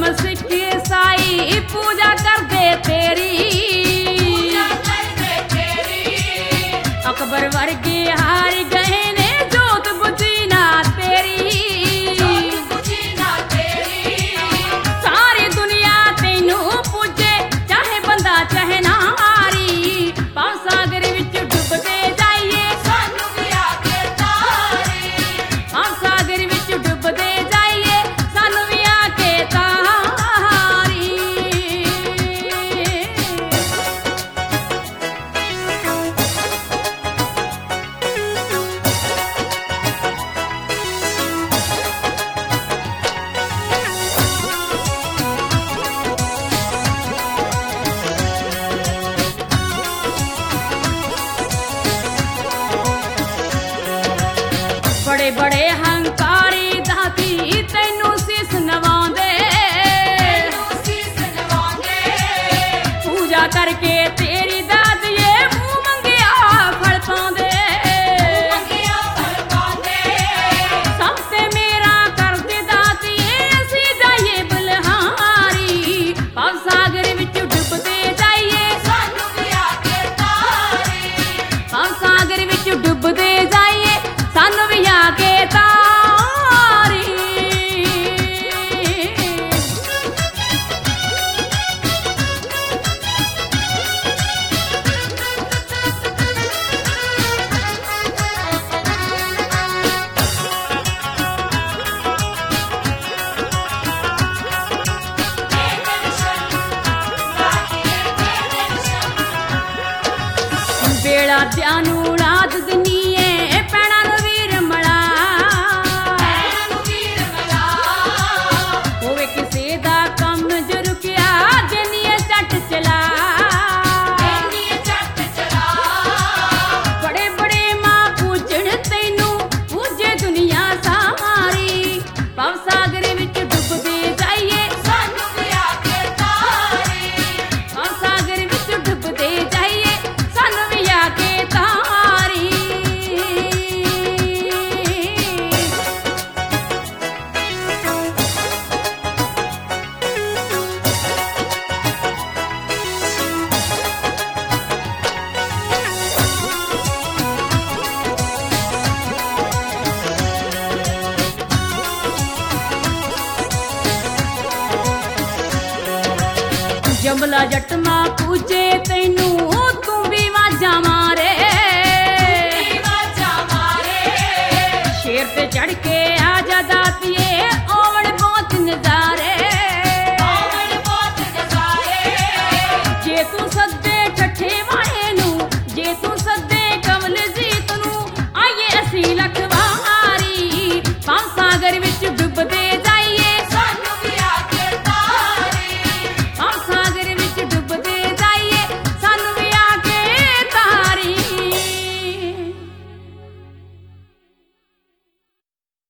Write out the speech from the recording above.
सिख ईसाई पूजा करदे तेरी, अकबर वर्गे हार गए ने जोत बुझी ना तेरी। सारी दुनिया तेनू पूजे चाहे बंदा चाहे नारी, भाव सागर विच डुबदे जाइए सानू भी आके तारी, भाव सागर विच डुबदे जाइए सानू भी आके तारी। बड़े बड़े हंकारी दाती तैनू सीस नवांदे, पूजा करके तेरी दादिए मुंह मंगिया फल पांदे। सब ते मेरा करदे दातिए असी जाइए बलहारी, भाव सागर विच डुबदे जाइए सानू भी आके तारी, भाव सागर विच डुबदे जाइए सानू भी आके तारी। बेड़ा त्यानू रात दनीए पैणा नू वीर मला, होवे किसे दा कम ज रुकिया देनीए झट चला। बड़े बड़े मां पूजण तैनू पूजे दुनिया सारी, भाव सागर विच डुबदे जाइए सानू भी आके तारी, भाव सागर विच डुबदे जाइए सानू भी आके तारी। जमला जटमा पूजे तैनू तू भी वाजा मारे, शेर पे चढ़ के आजा दातिए ओवड़ बहुत नजारे, जे तू सद